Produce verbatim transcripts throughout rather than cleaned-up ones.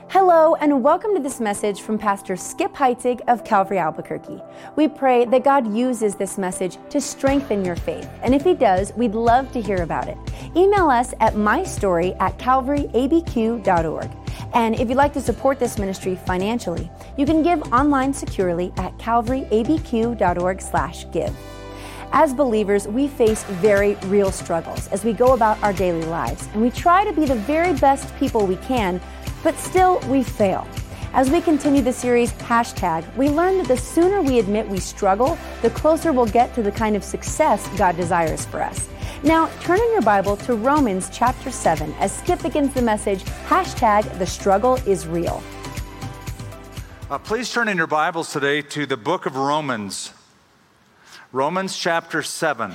Hello, and welcome to this message from Pastor Skip Heitzig of Calvary Albuquerque. We pray that God uses this message to strengthen your faith, and if He does, we'd love to hear about it. Email us at mystory at calvary a b q dot org. And if you'd like to support this ministry financially, you can give online securely at calvary a b q dot org slash give. As believers, we face very real struggles as we go about our daily lives, and we try to be the very best people we can, but still we fail. As we continue the series, Hashtag, we learn that the sooner we admit we struggle, the closer we'll get to the kind of success God desires for us. Now, turn in your Bible to Romans chapter seven as Skip begins the message, Hashtag, the struggle is real. Uh, please turn in your Bibles today to the book of Romans. Romans chapter seven.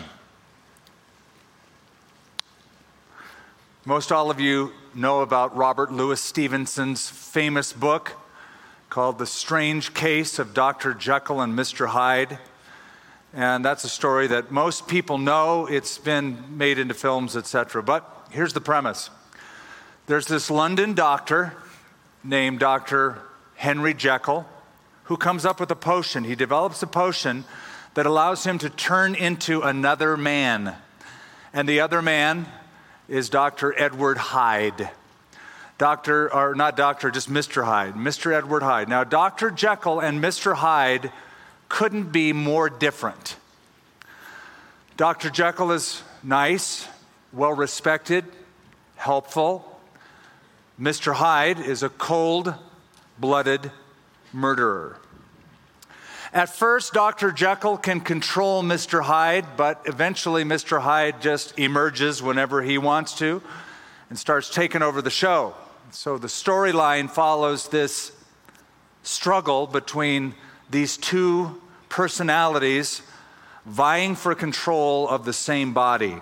Most all of you know about Robert Louis Stevenson's famous book called The Strange Case of Doctor Jekyll and Mister Hyde. And that's a story that most people know. It's been made into films, et cetera. But here's the premise. There's this London doctor named Doctor Henry Jekyll who comes up with a potion. He develops a potion that allows him to turn into another man. And the other man is Doctor Edward Hyde. Doctor, or not doctor, just Mister Hyde, Mister Edward Hyde. Now, Doctor Jekyll and Mister Hyde couldn't be more different. Doctor Jekyll is nice, well-respected, helpful. Mister Hyde is a cold-blooded murderer. At first, Doctor Jekyll can control Mister Hyde, but eventually Mister Hyde just emerges whenever he wants to and starts taking over the show. So the storyline follows this struggle between these two personalities vying for control of the same body.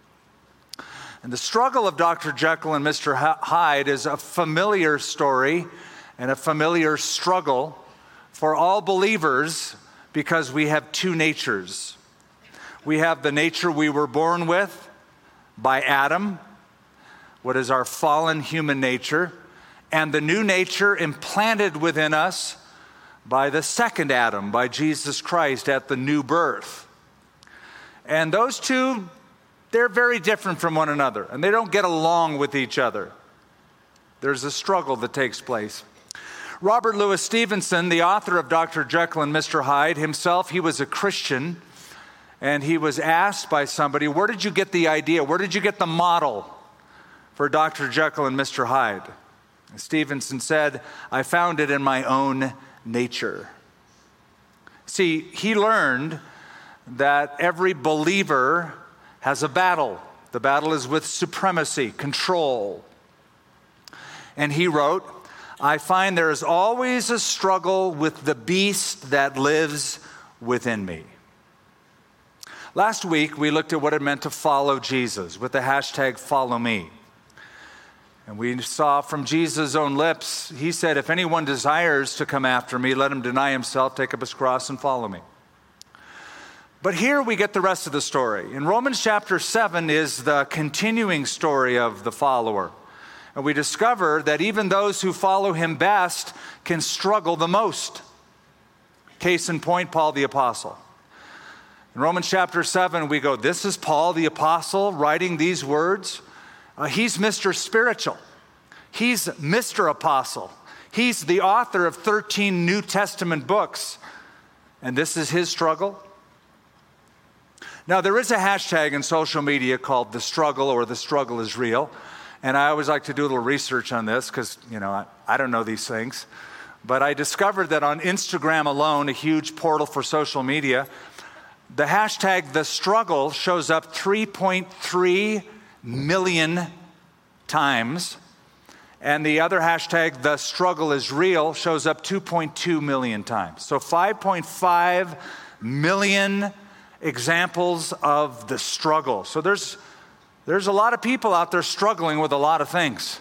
And the struggle of Doctor Jekyll and Mister Hyde is a familiar story and a familiar struggle for all believers, because we have two natures. We have the nature we were born with by Adam, what is our fallen human nature, and the new nature implanted within us by the second Adam, by Jesus Christ at the new birth. And those two, they're very different from one another, and they don't get along with each other. There's a struggle that takes place. Robert Louis Stevenson, the author of Doctor Jekyll and Mister Hyde, himself, he was a Christian, and he was asked by somebody, where did you get the idea? Where did you get the model for Doctor Jekyll and Mister Hyde? And Stevenson said, I found it in my own nature. See, he learned that every believer has a battle. The battle is with supremacy, control. And he wrote, I find there is always a struggle with the beast that lives within me. Last week, we looked at what it meant to follow Jesus with the hashtag follow me. And we saw from Jesus' own lips, he said, if anyone desires to come after me, let him deny himself, take up his cross, and follow me. But here we get the rest of the story. In Romans chapter seven is the continuing story of the follower. And we discover that even those who follow him best can struggle the most. Case in point, Paul the Apostle. In Romans chapter seven, we go, this is Paul the Apostle writing these words. Uh, he's Mister Spiritual. He's Mister Apostle. He's the author of thirteen New Testament books. And this is his struggle. Now, there is a hashtag in social media called The Struggle or The Struggle is Real. And I always like to do a little research on this because, you know, I, I don't know these things. But I discovered that on Instagram alone, a huge portal for social media, the hashtag The Struggle shows up three point three million times. And the other hashtag, The Struggle is Real, shows up two point two million times. So five point five million examples of the struggle. So there's There's a lot of people out there struggling with a lot of things.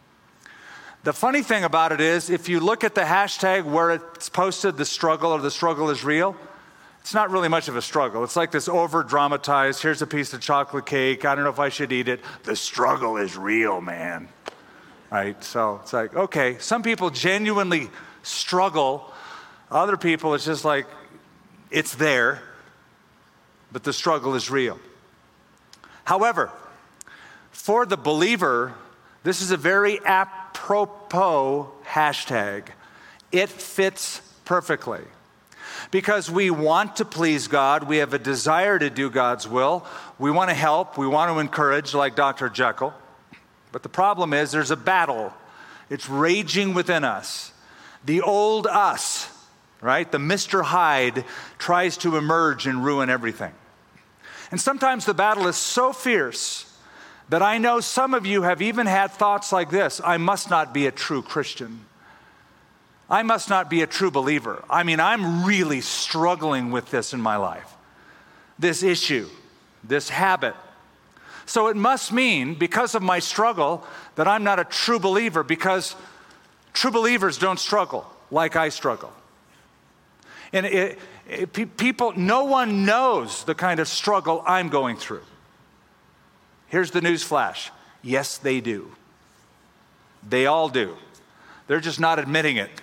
The funny thing about it is, if you look at the hashtag where it's posted, the struggle or the struggle is real, it's not really much of a struggle. It's like this over-dramatized, here's a piece of chocolate cake, I don't know if I should eat it. The struggle is real, man. right? So it's like, okay, some people genuinely struggle. Other people, it's just like, it's there, but the struggle is real. However, for the believer, this is a very apropos hashtag. It fits perfectly. Because we want to please God, we have a desire to do God's will, we want to help, we want to encourage, like Doctor Jekyll. But the problem is there's a battle. It's raging within us. The old us, right? The Mister Hyde tries to emerge and ruin everything. And sometimes the battle is so fierce that I know some of you have even had thoughts like this: I must not be a true Christian. I must not be a true believer. I mean, I'm really struggling with this in my life, this issue, this habit. So it must mean, because of my struggle, that I'm not a true believer, because true believers don't struggle like I struggle. And it, it, people, no one knows the kind of struggle I'm going through. Here's the news flash. Yes, they do. They all do. They're just not admitting it.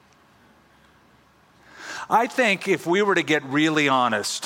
I think if we were to get really honest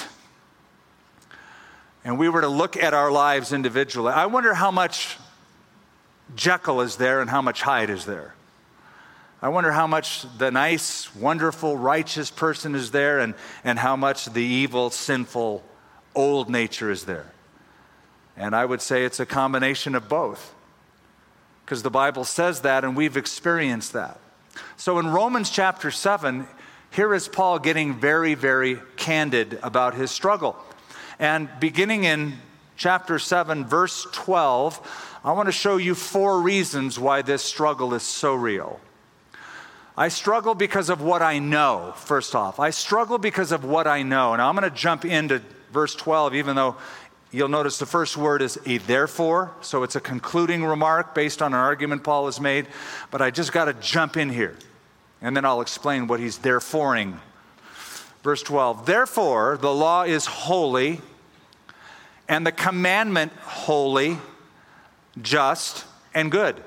and we were to look at our lives individually, I wonder how much Jekyll is there and how much Hyde is there. I wonder how much the nice, wonderful, righteous person is there and, and how much the evil, sinful, old nature is there. And I would say it's a combination of both, because the Bible says that and we've experienced that. So in Romans chapter seven, here is Paul getting very, very candid about his struggle. And beginning in chapter seven, verse twelve, I want to show you four reasons why this struggle is so real. I struggle because of what I know, first off. I struggle because of what I know. And I'm going to jump into verse twelve, even though you'll notice the first word is a therefore. So it's a concluding remark based on an argument Paul has made. But I just got to jump in here. And then I'll explain what he's thereforeing. Verse twelve, therefore the law is holy, and the commandment holy, just, and good.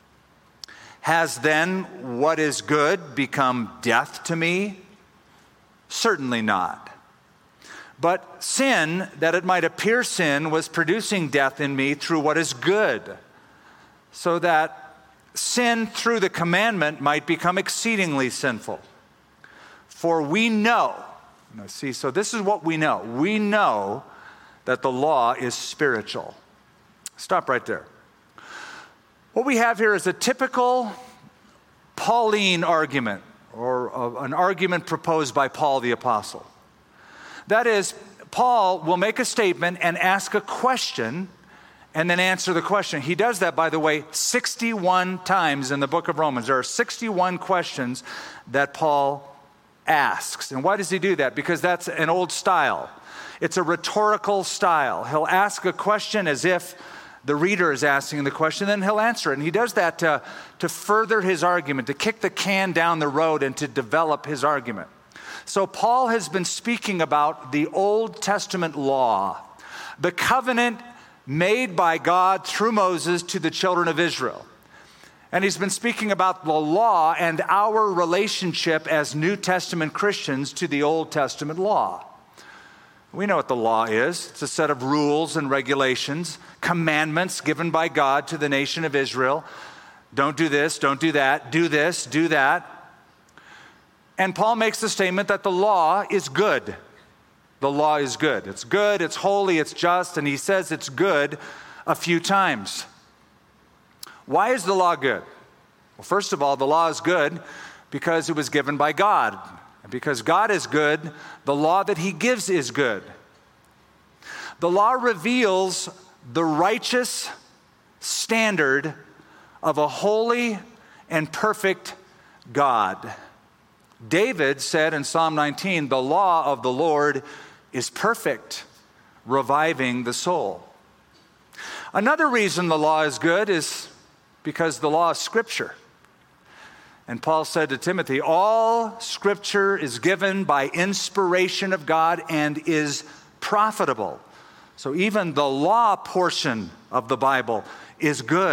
Has then what is good become death to me? Certainly not. But sin, that it might appear sin, was producing death in me through what is good, so that sin through the commandment might become exceedingly sinful. For we know, now see, so this is what we know. We know that the law is spiritual. Stop right there. What we have here is a typical Pauline argument, or uh, an argument proposed by Paul the Apostle. That is, Paul will make a statement and ask a question and then answer the question. He does that, by the way, sixty-one times in the book of Romans. There are sixty-one questions that Paul asks. And why does he do that? Because that's an old style. It's a rhetorical style. He'll ask a question as if the reader is asking the question, then he'll answer it. And he does that to, to further his argument, to kick the can down the road and to develop his argument. So Paul has been speaking about the Old Testament law, the covenant made by God through Moses to the children of Israel. And he's been speaking about the law and our relationship as New Testament Christians to the Old Testament law. We know what the law is. It's a set of rules and regulations, commandments given by God to the nation of Israel. Don't do this, don't do that, do this, do that. And Paul makes the statement that the law is good. The law is good. It's good, it's holy, it's just, and he says it's good a few times. Why is the law good? Well, first of all, the law is good because it was given by God. And because God is good, the law that he gives is good. The law reveals the righteous standard of a holy and perfect God. David said in Psalm nineteen, the law of the Lord is perfect, reviving the soul. Another reason the law is good is because the law is Scripture. And Paul said to Timothy, all Scripture is given by inspiration of God and is profitable. So even the law portion of the Bible is good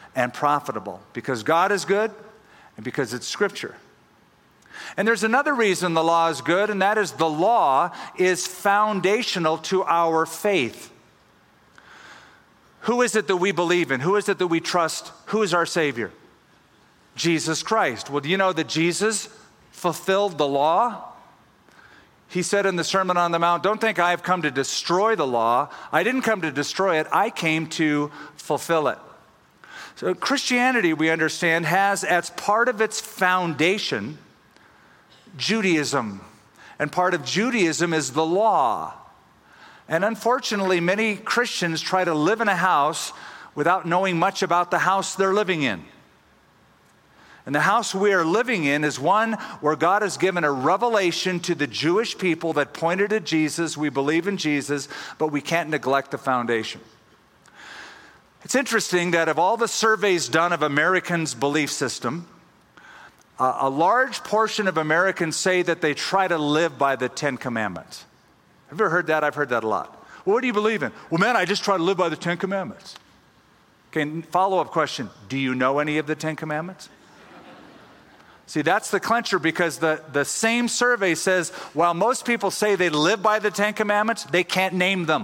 and profitable, because God is good and because it's Scripture. And there's another reason the law is good, and that is the law is foundational to our faith. Who is it that we believe in? Who is it that we trust? Who is our Savior? Jesus Christ. Well, do you know that Jesus fulfilled the law? He said in the Sermon on the Mount, don't think I've come to destroy the law. I didn't come to destroy it. I came to fulfill it. So Christianity, we understand, has as part of its foundation Judaism. And part of Judaism is the law. And unfortunately, many Christians try to live in a house without knowing much about the house they're living in. And the house we are living in is one where God has given a revelation to the Jewish people that pointed to Jesus. We believe in Jesus, but we can't neglect the foundation. It's interesting that of all the surveys done of Americans' belief system, uh, a large portion of Americans say that they try to live by the Ten Commandments. Have you ever heard that? I've heard that a lot. Well, what do you believe in? Well, man, I just try to live by the Ten Commandments. Okay, follow-up question. Do you know any of the Ten Commandments? See, that's the clincher, because the, the same survey says, while most people say they live by the Ten Commandments, they can't name them.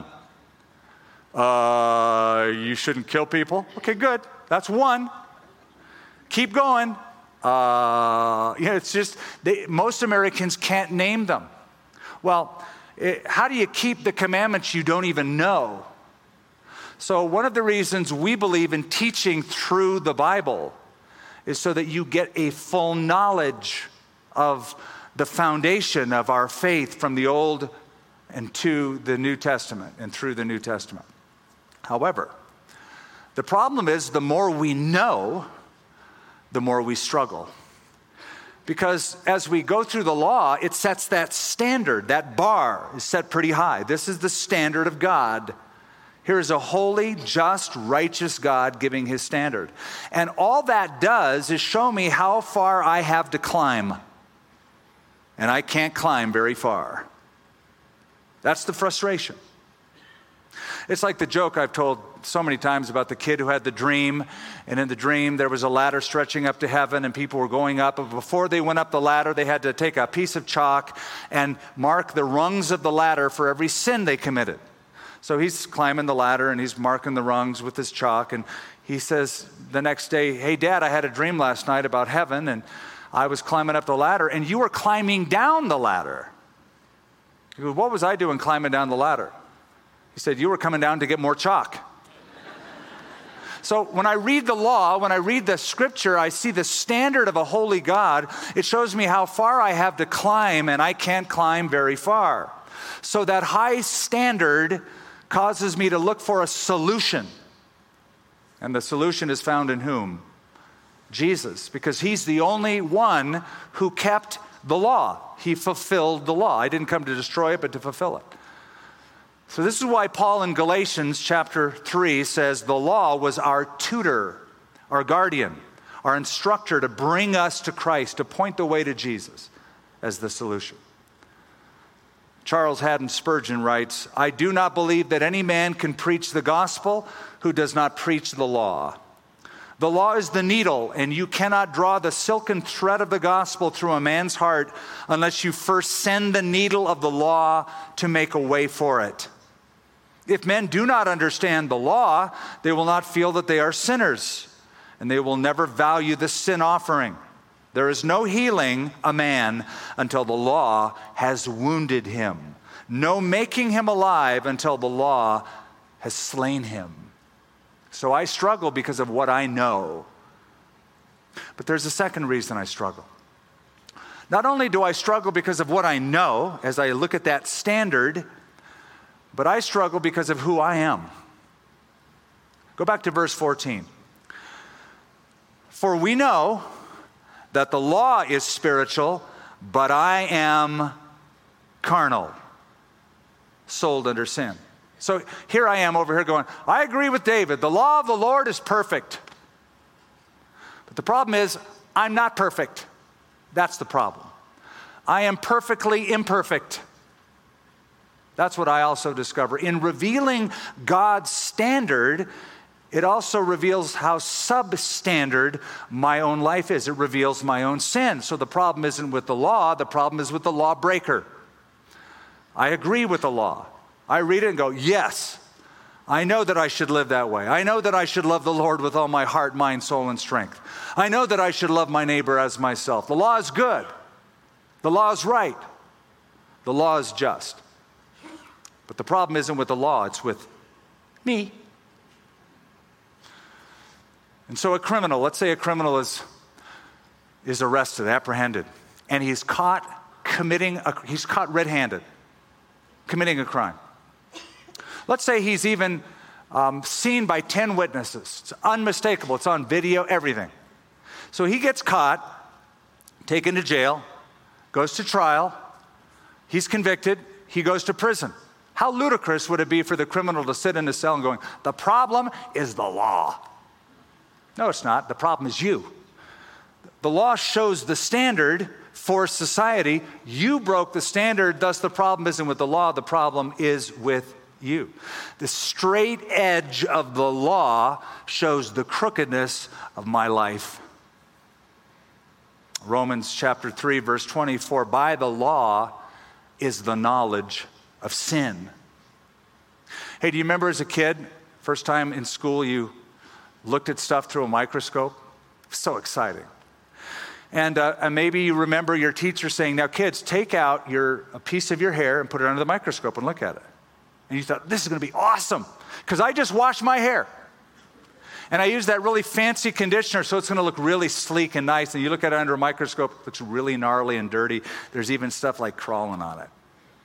Uh, you shouldn't kill people. Okay, good. That's one. Keep going. Uh, yeah, it's just, they, most Americans can't name them. Well, it, how do you keep the commandments you don't even know? So one of the reasons we believe in teaching through the Bible is so that you get a full knowledge of the foundation of our faith from the Old and to the New Testament and through the New Testament. However, the problem is the more we know, the more we struggle. Because as we go through the law, it sets that standard, that bar is set pretty high. This is the standard of God. Here is a holy, just, righteous God giving his standard. And all that does is show me how far I have to climb. And I can't climb very far. That's the frustration. It's like the joke I've told so many times about the kid who had the dream, and in the dream there was a ladder stretching up to heaven and people were going up, but before they went up the ladder they had to take a piece of chalk and mark the rungs of the ladder for every sin they committed. So he's climbing the ladder and he's marking the rungs with his chalk, and he says the next day, hey Dad, I had a dream last night about heaven, and I was climbing up the ladder and you were climbing down the ladder. He goes, what was I doing climbing down the ladder? He said, you were coming down to get more chalk. So when I read the law, when I read the scripture, I see the standard of a holy God. It shows me how far I have to climb, and I can't climb very far. So that high standard causes me to look for a solution. And the solution is found in whom? Jesus, because he's the only one who kept the law. He fulfilled the law. I didn't come to destroy it, but to fulfill it. So this is why Paul in Galatians chapter three says the law was our tutor, our guardian, our instructor to bring us to Christ, to point the way to Jesus as the solution. Charles Haddon Spurgeon writes, I do not believe that any man can preach the gospel who does not preach the law. The law is the needle, and you cannot draw the silken thread of the gospel through a man's heart unless you first send the needle of the law to make a way for it. If men do not understand the law, they will not feel that they are sinners, and they will never value the sin offering. There is no healing a man until the law has wounded him. No making him alive until the law has slain him. So I struggle because of what I know. But there's a second reason I struggle. Not only do I struggle because of what I know, as I look at that standard, but I struggle because of who I am. Go back to verse fourteen. For we know that the law is spiritual, but I am carnal, sold under sin. So here I am over here going, I agree with David. The law of the Lord is perfect. But the problem is, I'm not perfect. That's the problem. I am perfectly imperfect. That's what I also discover. In revealing God's standard, it also reveals how substandard my own life is. It reveals my own sin. So the problem isn't with the law, the problem is with the lawbreaker. I agree with the law. I read it and go, yes, I know that I should live that way. I know that I should love the Lord with all my heart, mind, soul, and strength. I know that I should love my neighbor as myself. The law is good. The law is right. The law is just. But the problem isn't with the law, it's with me. And so a criminal, let's say a criminal is, is arrested, apprehended, and he's caught committing, a, he's caught red-handed, committing a crime. Let's say he's even um, seen by ten witnesses. It's unmistakable. It's on video, everything. So he gets caught, taken to jail, goes to trial. He's convicted. He goes to prison. How ludicrous would it be for the criminal to sit in a cell and going, the problem is the law. No, it's not. The problem is you. The law shows the standard for society. You broke the standard, thus the problem isn't with the law. The problem is with you. The straight edge of the law shows the crookedness of my life. Romans chapter three, verse twenty-four, by the law is the knowledge of sin. Hey, do you remember as a kid, first time in school you looked at stuff through a microscope? So exciting. And, uh, and maybe you remember your teacher saying, now kids, take out your, a piece of your hair and put it under the microscope and look at it. And you thought, this is going to be awesome, because I just washed my hair. And I used that really fancy conditioner, so it's going to look really sleek and nice. And you look at it under a microscope, it looks really gnarly and dirty. There's even stuff like crawling on it.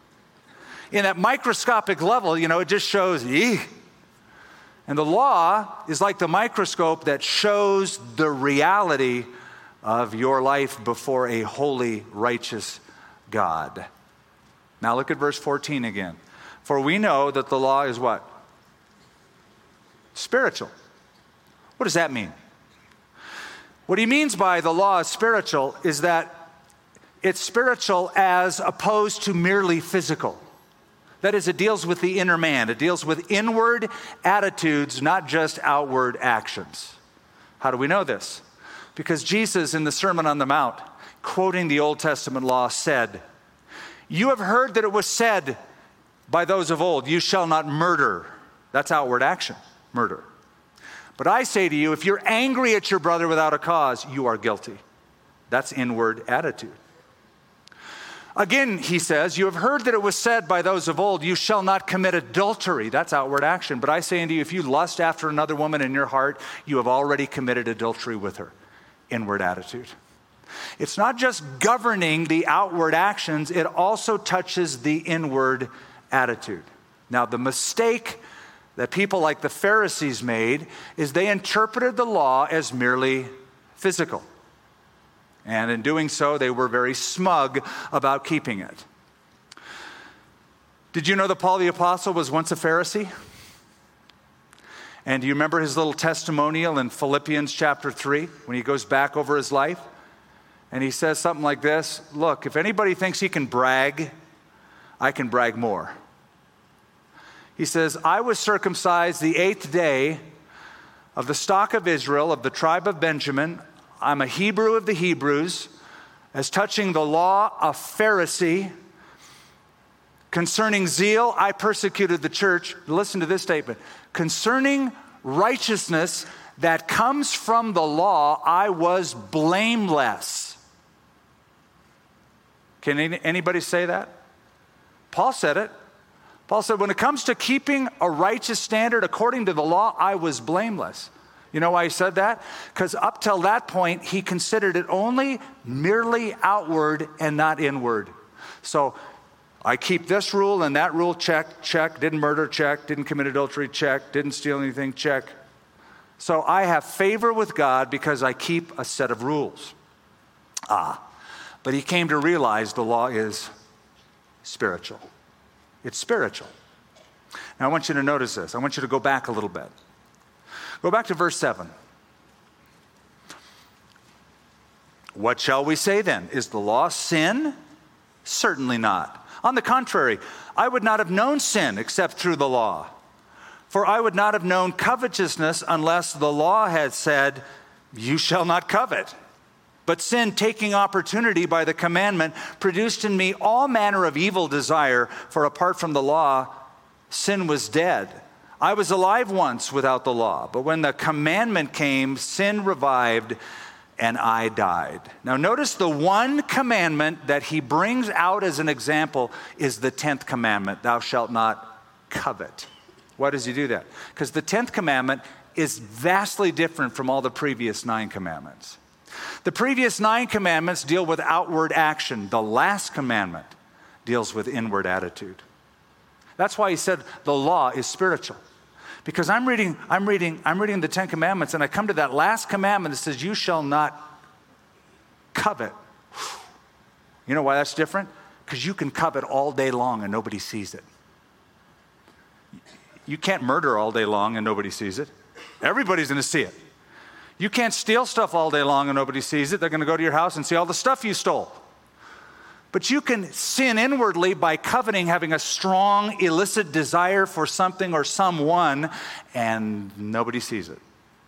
In that microscopic level, you know, it just shows, eeh. And the law is like the microscope that shows the reality of your life before a holy, righteous God. Now look at verse fourteen again. For we know that the law is what? Spiritual. What does that mean? What he means by the law is spiritual is that it's spiritual as opposed to merely physical. That is, it deals with the inner man. It deals with inward attitudes, not just outward actions. How do we know this? Because Jesus, in the Sermon on the Mount, quoting the Old Testament law, said, you have heard that it was said by those of old, you shall not murder. That's outward action, murder. But I say to you, if you're angry at your brother without a cause, you are guilty. That's inward attitude. Again, he says, you have heard that it was said by those of old, you shall not commit adultery. That's outward action. But I say unto you, if you lust after another woman in your heart, you have already committed adultery with her. Inward attitude. It's not just governing the outward actions, it also touches the inward attitude. Now, the mistake that people like the Pharisees made is they interpreted the law as merely physical. And in doing so, they were very smug about keeping it. Did you know that Paul the Apostle was once a Pharisee? And do you remember his little testimonial in Philippians chapter three when he goes back over his life? And he says something like this, look, if anybody thinks he can brag, I can brag more. He says, I was circumcised the eighth day of the stock of Israel, of the tribe of Benjamin. I'm a Hebrew of the Hebrews. As touching the law, a Pharisee. Concerning zeal, I persecuted the church. Listen to this statement. Concerning righteousness that comes from the law, I was blameless. Can anybody say that? Paul said it. Paul said, when it comes to keeping a righteous standard according to the law, I was blameless. You know why he said that? Because up till that point, he considered it only merely outward and not inward. So I keep this rule and that rule, check, check. Didn't murder, check. Didn't commit adultery, check. Didn't steal anything, check. So I have favor with God because I keep a set of rules. Ah, but he came to realize the law is spiritual. It's spiritual. Now I want you to notice this. I want you to go back a little bit. Go back to verse seven. What shall we say then? Is the law sin? Certainly not. On the contrary, I would not have known sin except through the law. For I would not have known covetousness unless the law had said, you shall not covet. But sin, taking opportunity by the commandment, produced in me all manner of evil desire, for apart from the law, sin was dead. I was alive once without the law, but when the commandment came, sin revived, and I died. Now notice the one commandment that he brings out as an example is the tenth commandment, thou shalt not covet. Why does he do that? Because the tenth commandment is vastly different from all the previous nine commandments. The previous nine commandments deal with outward action. The last commandment deals with inward attitude. That's why he said the law is spiritual. Because I'm reading, I'm reading, I'm reading the Ten Commandments, and I come to that last commandment that says, you shall not covet. You know why that's different? Because you can covet all day long and nobody sees it. You can't murder all day long and nobody sees it. Everybody's going to see it. You can't steal stuff all day long and nobody sees it. They're going to go to your house and see all the stuff you stole. But you can sin inwardly by coveting, having a strong, illicit desire for something or someone, and nobody sees it.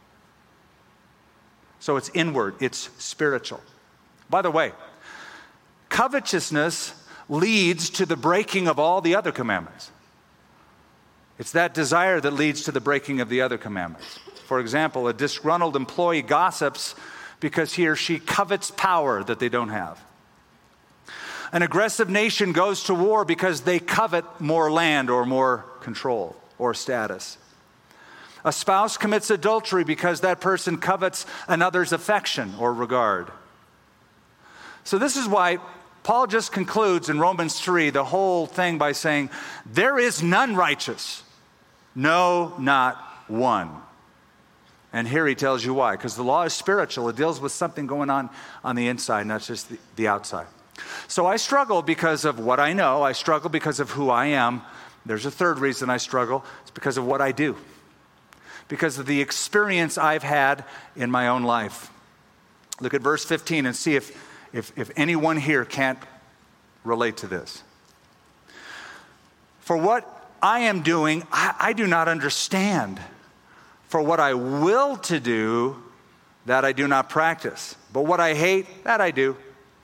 So it's inward, it's spiritual. By the way, covetousness leads to the breaking of all the other commandments. It's that desire that leads to the breaking of the other commandments. For example, a disgruntled employee gossips because he or she covets power that they don't have. An aggressive nation goes to war because they covet more land or more control or status. A spouse commits adultery because that person covets another's affection or regard. So this is why Paul just concludes in Romans three the whole thing by saying, there is none righteous, no, not one. And here he tells you why. Because the law is spiritual. It deals with something going on on the inside, not just the, the outside. So I struggle because of what I know. I struggle because of who I am. There's a third reason I struggle. It's because of what I do. Because of the experience I've had in my own life. Look at verse fifteen and see if, if, if anyone here can't relate to this. For what I am doing, I, I do not understand. For what I will to do, that I do not practice. But what I hate, that I do.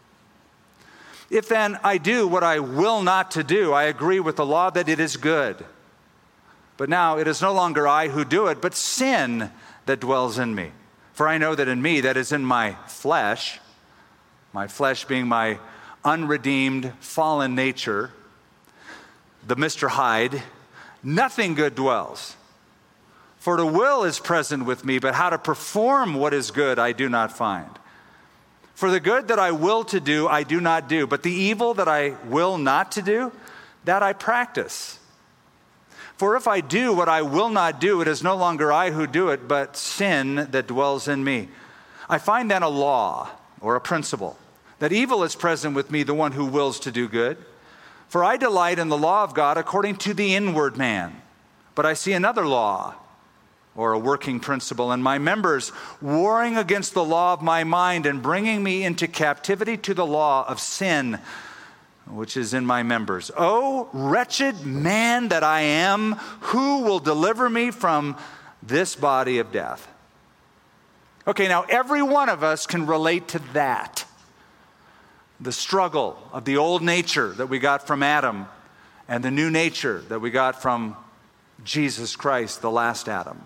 If then I do what I will not to do, I agree with the law that it is good. But now it is no longer I who do it, but sin that dwells in me. For I know that in me, that is in my flesh, my flesh being my unredeemed, fallen nature, the Mister Hyde, nothing good dwells. For the will is present with me, but how to perform what is good I do not find. For the good that I will to do, I do not do. But the evil that I will not to do, that I practice. For if I do what I will not do, it is no longer I who do it, but sin that dwells in me. I find then a law, or a principle, that evil is present with me, the one who wills to do good. For I delight in the law of God according to the inward man. But I see another law, or a working principle, and my members warring against the law of my mind and bringing me into captivity to the law of sin, which is in my members. Oh, wretched man that I am, who will deliver me from this body of death? Okay, now every one of us can relate to that. The struggle of the old nature that we got from Adam and the new nature that we got from Jesus Christ, the last Adam.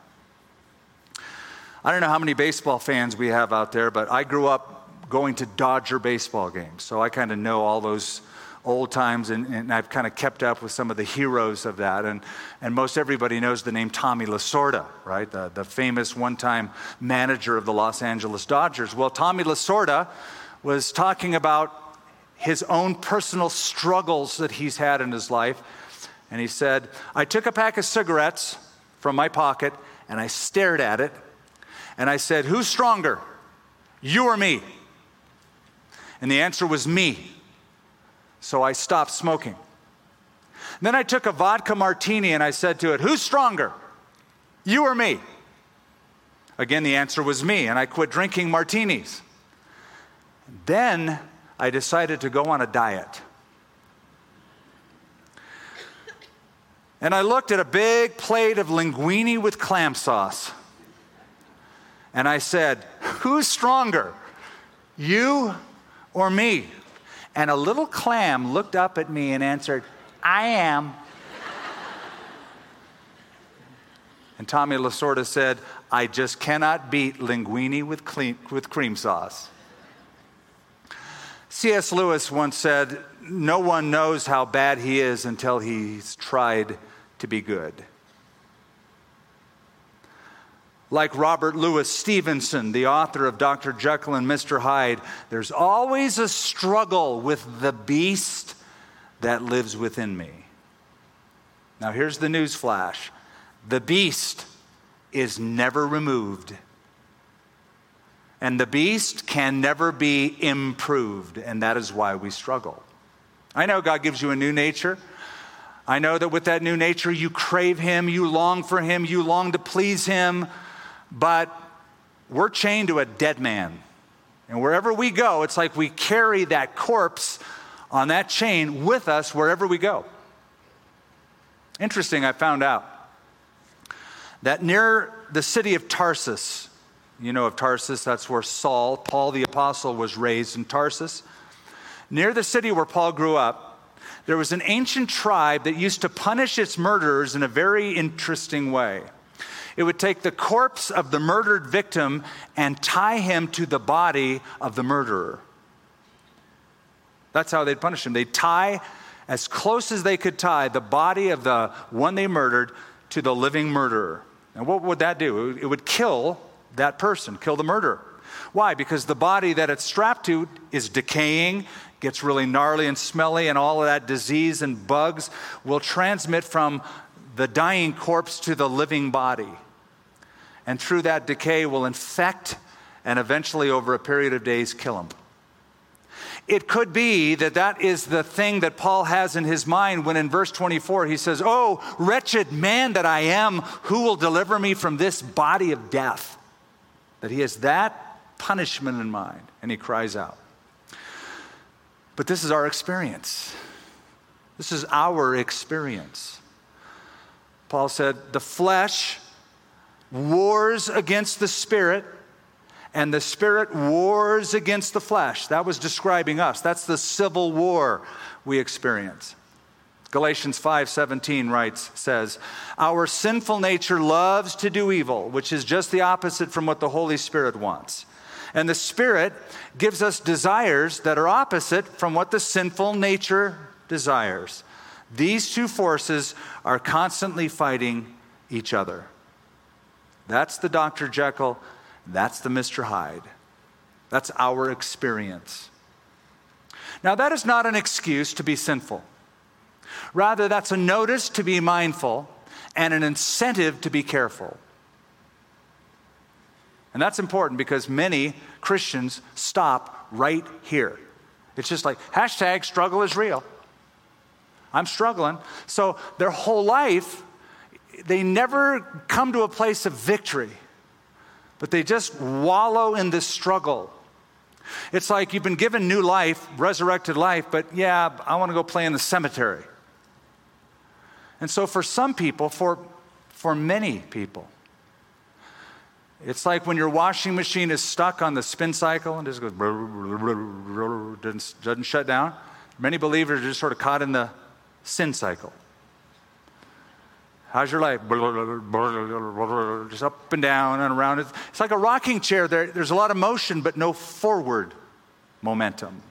I don't know how many baseball fans we have out there, but I grew up going to Dodger baseball games. So I kind of know all those old times, and, and I've kind of kept up with some of the heroes of that. And, and most everybody knows the name Tommy Lasorda, right? The, the famous one-time manager of the Los Angeles Dodgers. Well, Tommy Lasorda was talking about his own personal struggles that he's had in his life. And he said, I took a pack of cigarettes from my pocket, and I stared at it. And I said, who's stronger, you or me? And the answer was me. So I stopped smoking. Then I took a vodka martini and I said to it, who's stronger, you or me? Again, the answer was me, and I quit drinking martinis. Then I decided to go on a diet. And I looked at a big plate of linguine with clam sauce. And I said, who's stronger, you or me? And a little clam looked up at me and answered, I am. And Tommy Lasorda said, I just cannot beat linguine with, clean, with cream sauce. C S Lewis once said, no one knows how bad he is until he's tried to be good. Like Robert Louis Stevenson, the author of Doctor Jekyll and Mister Hyde, there's always a struggle with the beast that lives within me. Now here's the news flash. The beast is never removed. And the beast can never be improved, and that is why we struggle. I know God gives you a new nature. I know that with that new nature, you crave Him, you long for Him, you long to please Him, but we're chained to a dead man. And wherever we go, it's like we carry that corpse on that chain with us wherever we go. Interesting, I found out that near the city of Tarsus, you know of Tarsus, that's where Saul, Paul the apostle, was raised in Tarsus. Near the city where Paul grew up, there was an ancient tribe that used to punish its murderers in a very interesting way. It would take the corpse of the murdered victim and tie him to the body of the murderer. That's how they'd punish him. They'd tie, as close as they could tie, the body of the one they murdered to the living murderer. And what would that do? It would kill that person, kill the murderer. Why? Because the body that it's strapped to is decaying, gets really gnarly and smelly, and all of that disease and bugs will transmit from the dying corpse to the living body. And through that decay will infect and eventually over a period of days kill him. It could be that that is the thing that Paul has in his mind when in verse twenty-four he says, oh, wretched man that I am, who will deliver me from this body of death? That he has that punishment in mind, and he cries out. But this is our experience. This is our experience. Paul said, the flesh wars against the spirit, and the spirit wars against the flesh. That was describing us. That's the civil war we experience. Galatians five seventeen writes, says, our sinful nature loves to do evil, which is just the opposite from what the Holy Spirit wants. And the Spirit gives us desires that are opposite from what the sinful nature desires. These two forces are constantly fighting each other. That's the Doctor Jekyll. That's the Mister Hyde. That's our experience. Now, that is not an excuse to be sinful. Rather, that's a notice to be mindful and an incentive to be careful. And that's important because many Christians stop right here. It's just like, hashtag struggle is real. I'm struggling. So their whole life, they never come to a place of victory, but they just wallow in this struggle. It's like you've been given new life, resurrected life, but yeah, I want to go play in the cemetery. And so for some people, for, for many people, it's like when your washing machine is stuck on the spin cycle and just goes, doesn't, doesn't shut down. Many believers are just sort of caught in the sin cycle. How's your life? Just up and down and around. It's like a rocking chair. There, there's a lot of motion, but no forward momentum.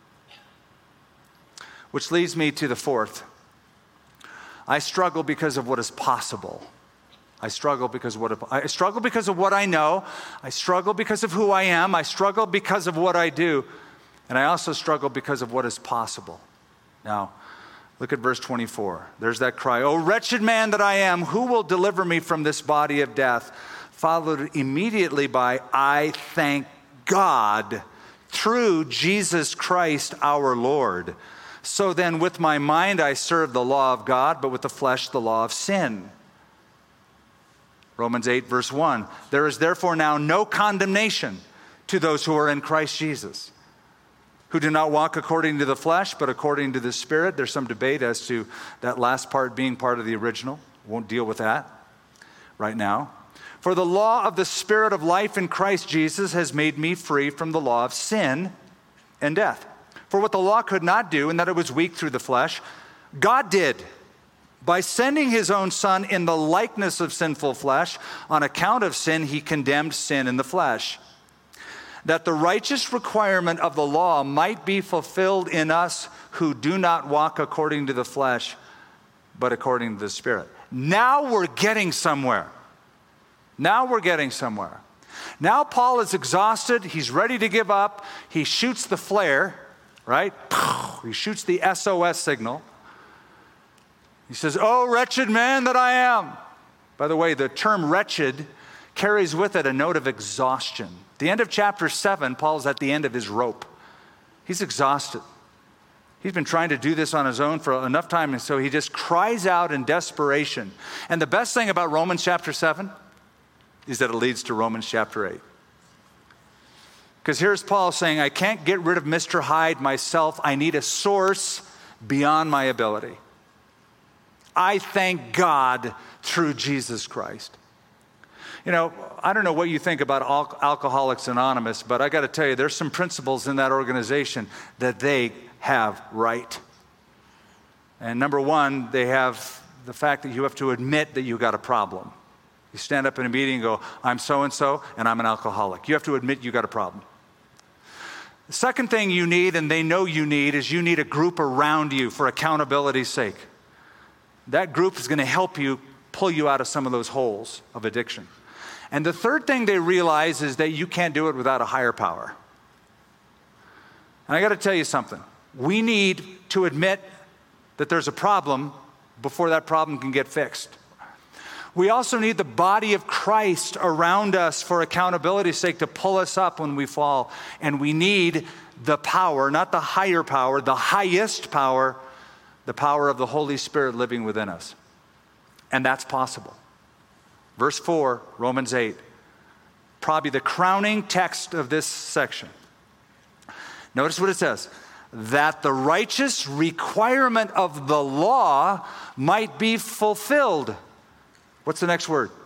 Which leads me to the fourth. I struggle because of what is possible. I struggle because of what I struggle because of what I know. I struggle because of who I am. I struggle because of what I do. And I also struggle because of what is possible. Now, look at verse twenty-four. There's that cry, "O wretched man that I am, who will deliver me from this body of death?" Followed immediately by, "I thank God through Jesus Christ our Lord. So then with my mind I serve the law of God, but with the flesh the law of sin." Romans eight verse one, "There is therefore now no condemnation to those who are in Christ Jesus, who do not walk according to the flesh, but according to the Spirit. There's some debate as to that last part being part of the original. Won't deal with that right now. For the law of the Spirit of life in Christ Jesus has made me free from the law of sin and death. For what the law could not do, in that it was weak through the flesh, God did by sending his own Son in the likeness of sinful flesh. On account of sin, he condemned sin in the flesh, that the righteous requirement of the law might be fulfilled in us who do not walk according to the flesh, but according to the Spirit. Now we're getting somewhere. Now we're getting somewhere. Now Paul is exhausted. He's ready to give up. He shoots the flare, right? He shoots the S O S signal. He says, "Oh, wretched man that I am." By the way, the term wretched carries with it a note of exhaustion. At the end of chapter seven, Paul's at the end of his rope. He's exhausted. He's been trying to do this on his own for enough time, and so he just cries out in desperation. And the best thing about Romans chapter seven is that it leads to Romans chapter eight. Because here's Paul saying, I can't get rid of Mister Hyde myself. I need a source beyond my ability. I thank God through Jesus Christ. You know, I don't know what you think about Al- Alcoholics Anonymous, but I got to tell you, there's some principles in that organization that they have right. And number one, they have the fact that you have to admit that you got a problem. You stand up in a meeting and go, I'm so-and-so, and I'm an alcoholic. You have to admit you got a problem. The second thing you need, and they know you need, is you need a group around you for accountability's sake. That group is going to help you pull you out of some of those holes of addiction. And the third thing they realize is that you can't do it without a higher power. And I got to tell you something. We need to admit that there's a problem before that problem can get fixed. We also need the body of Christ around us for accountability's sake to pull us up when we fall. And we need the power, not the higher power, the highest power, the power of the Holy Spirit living within us. And that's possible. Verse four, Romans eight, probably the crowning text of this section. Notice what it says, that the righteous requirement of the law might be fulfilled. What's the next word?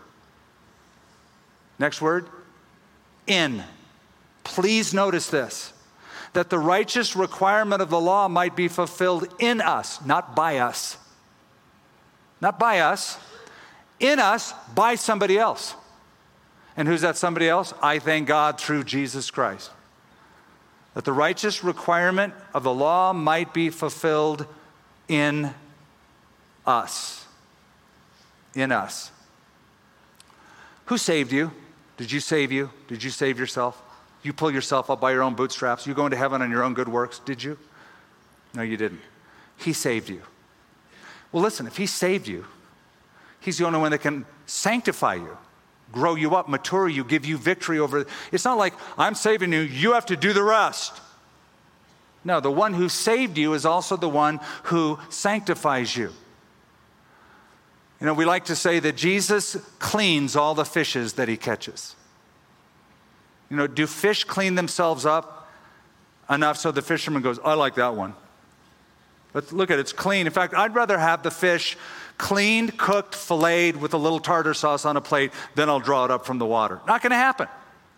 Next word? In. Please notice this. That the righteous requirement of the law might be fulfilled in us, not by us. Not by us. In us, by somebody else. And who's that somebody else? I thank God through Jesus Christ. That the righteous requirement of the law might be fulfilled in us. In us. Who saved you? Did you save you? Did you save yourself? You pull yourself up by your own bootstraps? You go into heaven on your own good works? Did you? No, you didn't. He saved you. Well, listen, if he saved you, he's the only one that can sanctify you, grow you up, mature you, give you victory over. It's not like I'm saving you, you have to do the rest. No, the one who saved you is also the one who sanctifies you. You know, we like to say that Jesus cleans all the fishes that he catches. You know, do fish clean themselves up enough so the fisherman goes, I like that one. But look at it, it's clean. In fact, I'd rather have the fish cleaned, cooked, filleted with a little tartar sauce on a plate than I'll draw it up from the water. Not going to happen.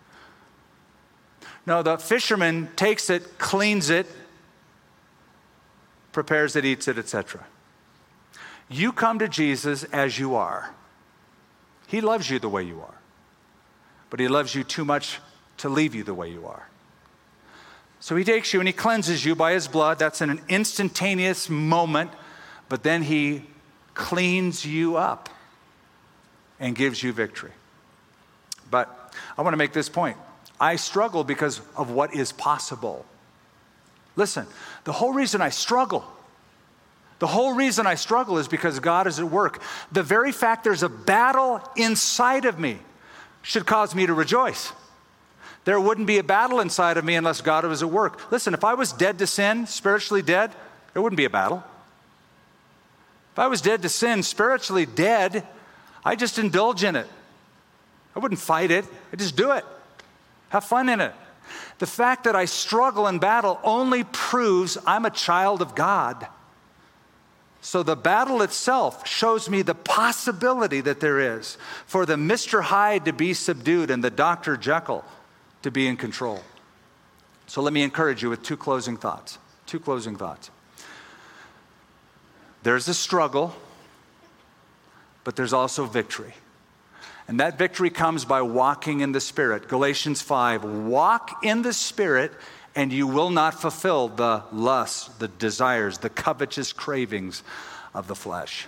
No, the fisherman takes it, cleans it, prepares it, eats it, et cetera. You come to Jesus as you are. He loves you the way you are. But he loves you too much to leave you the way you are. So he takes you and he cleanses you by his blood. That's in an instantaneous moment. But then he cleans you up and gives you victory. But I want to make this point. I struggle because of what is possible. Listen, the whole reason I struggle The whole reason I struggle is because God is at work. The very fact there's a battle inside of me should cause me to rejoice. There wouldn't be a battle inside of me unless God was at work. Listen, if I was dead to sin, spiritually dead, there wouldn't be a battle. If I was dead to sin, spiritually dead, I just indulge in it. I wouldn't fight it. I just do it. Have fun in it. The fact that I struggle and battle only proves I'm a child of God. So the battle itself shows me the possibility that there is for the Mister Hyde to be subdued and the Doctor Jekyll to be in control. So let me encourage you with two closing thoughts. Two closing thoughts. There's a struggle, but there's also victory. And that victory comes by walking in the Spirit. Galatians five, walk in the Spirit and you will not fulfill the lusts, the desires, the covetous cravings of the flesh.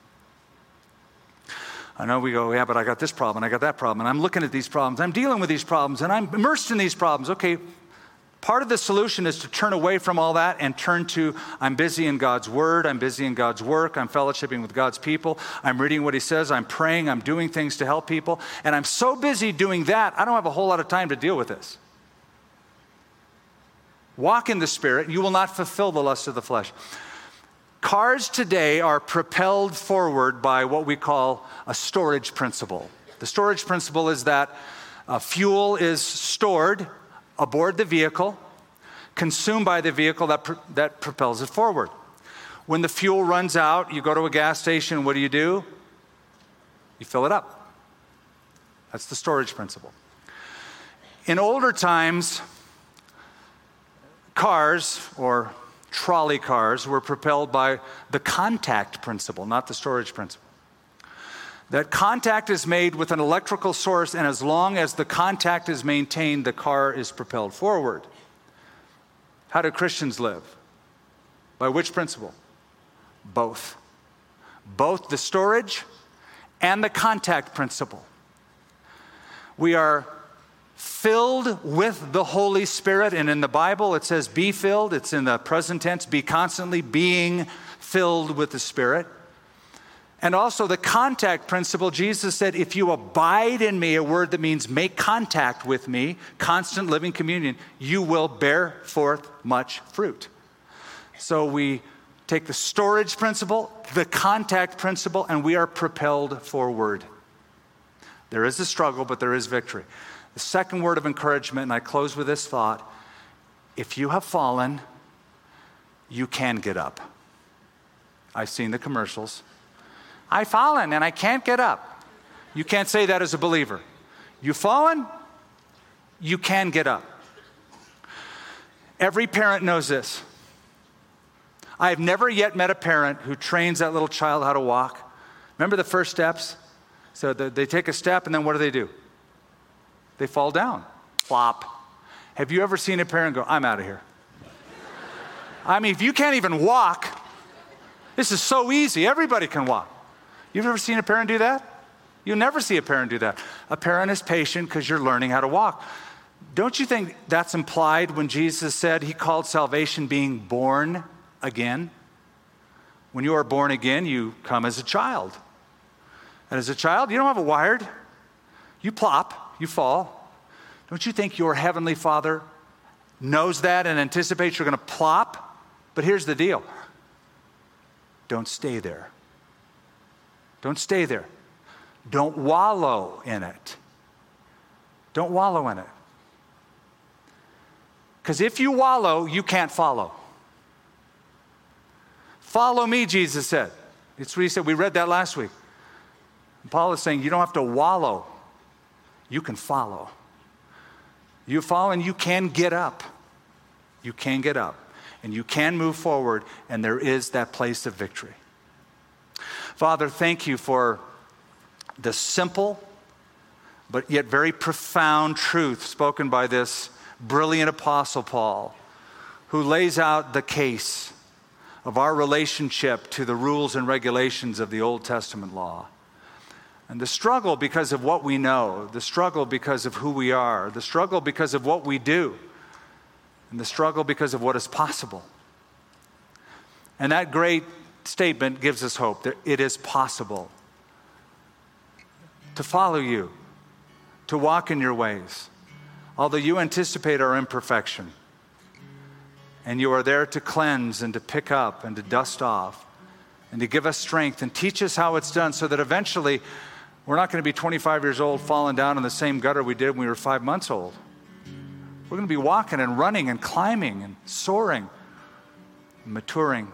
I know we go, yeah, but I got this problem, and I got that problem, and I'm looking at these problems, I'm dealing with these problems, and I'm immersed in these problems. Okay, part of the solution is to turn away from all that and turn to, I'm busy in God's Word, I'm busy in God's work, I'm fellowshipping with God's people, I'm reading what He says, I'm praying, I'm doing things to help people, and I'm so busy doing that, I don't have a whole lot of time to deal with this. Walk in the Spirit, you will not fulfill the lust of the flesh. Cars today are propelled forward by what we call a storage principle. The storage principle is that uh, fuel is stored aboard the vehicle, consumed by the vehicle that, pr- that propels it forward. When the fuel runs out, you go to a gas station, what do you do? You fill it up. That's the storage principle. In older times, cars or trolley cars were propelled by the contact principle, not the storage principle. That contact is made with an electrical source, and as long as the contact is maintained, the car is propelled forward. How do Christians live? By which principle? Both. Both the storage and the contact principle. We are filled with the Holy Spirit, and in the Bible it says be filled. It's in the present tense, be constantly being filled with the Spirit. And also the contact principle, Jesus said, if you abide in me, a word that means make contact with me, constant living communion, you will bear forth much fruit. So we take the storage principle, the contact principle, and we are propelled forward. There is a struggle, but there is victory. The second word of encouragement, and I close with this thought, if you have fallen, you can get up. I've seen the commercials. I've fallen and I can't get up. You can't say that as a believer. You've fallen, you can get up. Every parent knows this. I have never yet met a parent who trains that little child how to walk. Remember the first steps? So they take a step and then what do they do? They fall down, flop. Have you ever seen a parent go, I'm out of here? I mean, if you can't even walk, this is so easy. Everybody can walk. You've ever seen a parent do that? You'll never see a parent do that. A parent is patient because you're learning how to walk. Don't you think that's implied when Jesus said he called salvation being born again? When you are born again, you come as a child. And as a child, you don't have a wired. You plop, you fall. Don't you think your heavenly Father knows that and anticipates you're going to plop? But here's the deal. Don't stay there. Don't stay there. Don't wallow in it. Don't wallow in it. Because if you wallow, you can't follow. Follow me, Jesus said. It's what he said. We read that last week. And Paul is saying you don't have to wallow. You can follow. You follow and you can get up. You can get up. And you can move forward, and there is that place of victory. Father, thank you for the simple but yet very profound truth spoken by this brilliant apostle Paul, who lays out the case of our relationship to the rules and regulations of the Old Testament law. And the struggle because of what we know, the struggle because of who we are, the struggle because of what we do, and the struggle because of what is possible. And that great statement gives us hope that it is possible to follow you, to walk in your ways, although you anticipate our imperfection. And you are there to cleanse and to pick up and to dust off and to give us strength and teach us how it's done so that eventually we're not going to be twenty-five years old falling down in the same gutter we did when we were five months old. We're going to be walking and running and climbing and soaring and maturing.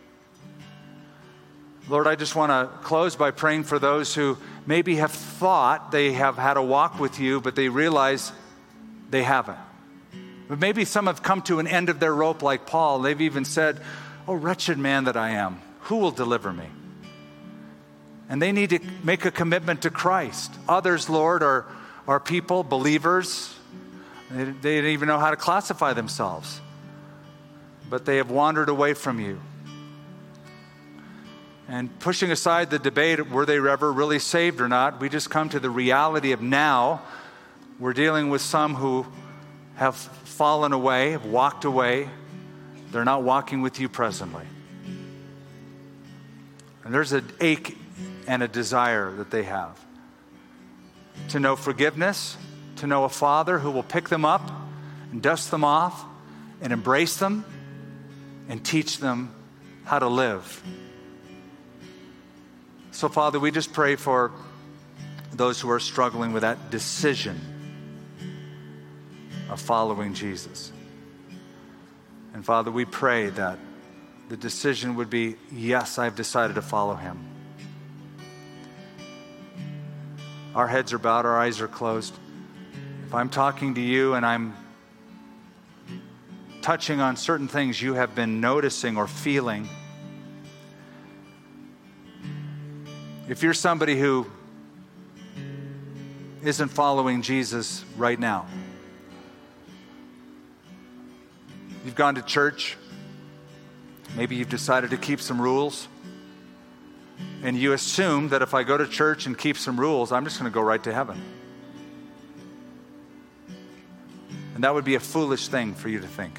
Lord, I just want to close by praying for those who maybe have thought they have had a walk with you, but they realize they haven't. But maybe some have come to an end of their rope like Paul. They've even said, "Oh, wretched man that I am, who will deliver me?" And they need to make a commitment to Christ. Others, Lord, are, are people, believers. They, they don't even know how to classify themselves. But they have wandered away from you. And pushing aside the debate, were they ever really saved or not, we just come to the reality of now. We're dealing with some who have fallen away, have walked away. They're not walking with you presently. And there's an ache and a desire that they have to know forgiveness, to know a Father who will pick them up and dust them off and embrace them and teach them how to live. So, Father, we just pray for those who are struggling with that decision of following Jesus. And, Father, we pray that the decision would be, yes, I've decided to follow him. Our heads are bowed, our eyes are closed. If I'm talking to you and I'm touching on certain things you have been noticing or feeling, if you're somebody who isn't following Jesus right now, you've gone to church, maybe you've decided to keep some rules, and you assume that if I go to church and keep some rules, I'm just going to go right to heaven. And that would be a foolish thing for you to think.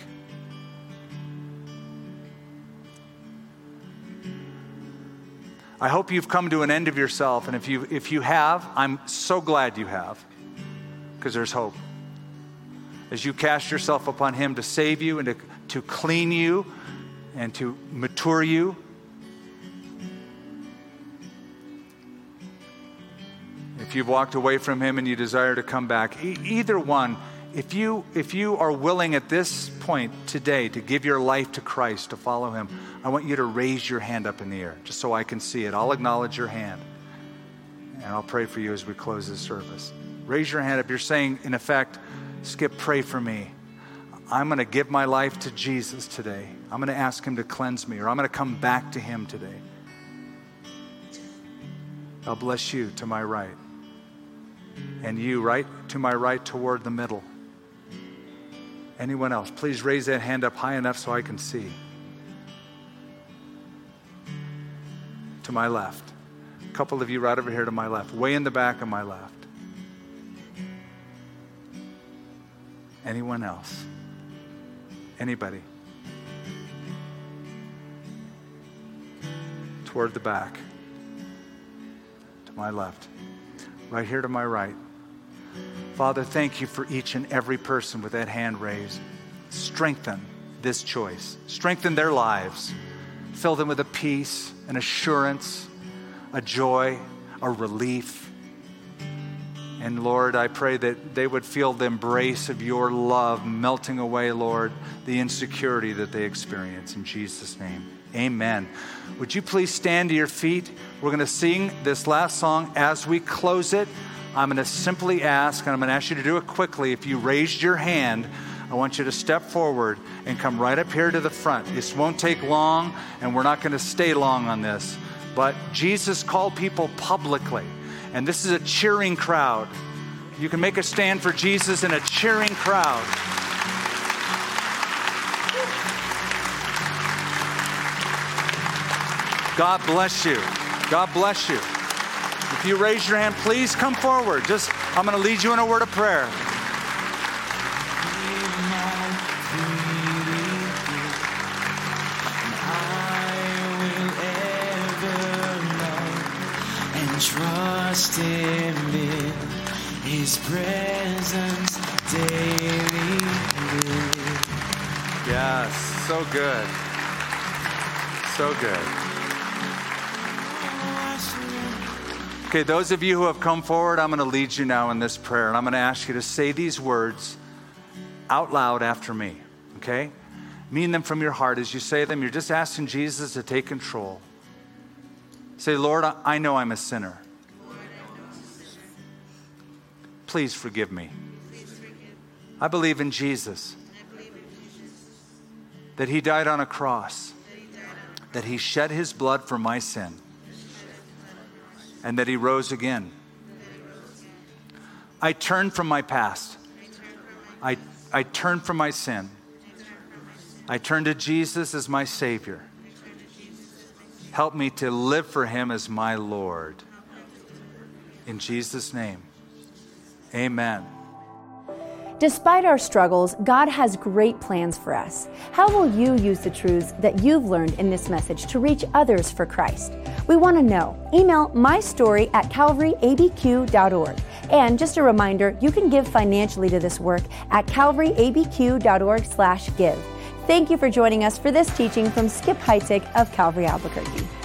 I hope you've come to an end of yourself, and if you if you have, I'm so glad you have, because there's hope. As you cast yourself upon him to save you and to, to clean you and to mature you. If you've walked away from him and you desire to come back, e- either one, if you if you are willing at this point today to give your life to Christ, to follow him, I want you to raise your hand up in the air just so I can see it. I'll acknowledge your hand, and I'll pray for you as we close this service. Raise your hand up. You're saying, in effect, Skip, pray for me. I'm going to give my life to Jesus today. I'm going to ask him to cleanse me, or I'm going to come back to him today. I'll bless you to my right, and you right to my right toward the middle. Anyone else? Please raise that hand up high enough so I can see. To my left. A couple of you right over here to my left. Way in the back of my left. Anyone else? Anybody? Toward the back. To my left. Right here to my right. Father, thank you for each and every person with that hand raised. Strengthen this choice. Strengthen their lives. Fill them with a peace, an assurance, a joy, a relief. And Lord, I pray that they would feel the embrace of your love melting away, Lord, the insecurity that they experience. In Jesus' name, amen. Would you please stand to your feet? We're going to sing this last song. As we close it, I'm going to simply ask, and I'm going to ask you to do it quickly. If you raised your hand, I want you to step forward and come right up here to the front. This won't take long, and we're not going to stay long on this. But Jesus called people publicly, and this is a cheering crowd. You can make a stand for Jesus in a cheering crowd. God bless you. God bless you. If you raise your hand, please come forward. Just, I'm going to lead you in a word of prayer. Trust him in his presence daily. Yes, so good. So good. Okay, those of you who have come forward, I'm going to lead you now in this prayer, and I'm going to ask you to say these words out loud after me, okay? Mean them from your heart. As you say them, you're just asking Jesus to take control. Say, Lord, I know I'm a sinner. Please forgive me. I believe in Jesus, that he died on a cross, that he shed his blood for my sin, and that he rose again. I turn from my past. I, I turn from my sin. I turn to Jesus as my Savior. Help me to live for him as my Lord. In Jesus' name, amen. Despite our struggles, God has great plans for us. How will you use the truths that you've learned in this message to reach others for Christ? We want to know. Email my story at calvary a b q dot org. And just a reminder, you can give financially to this work at calvary a b q dot org slash give. Thank you for joining us for this teaching from Skip Heitzig of Calvary Albuquerque.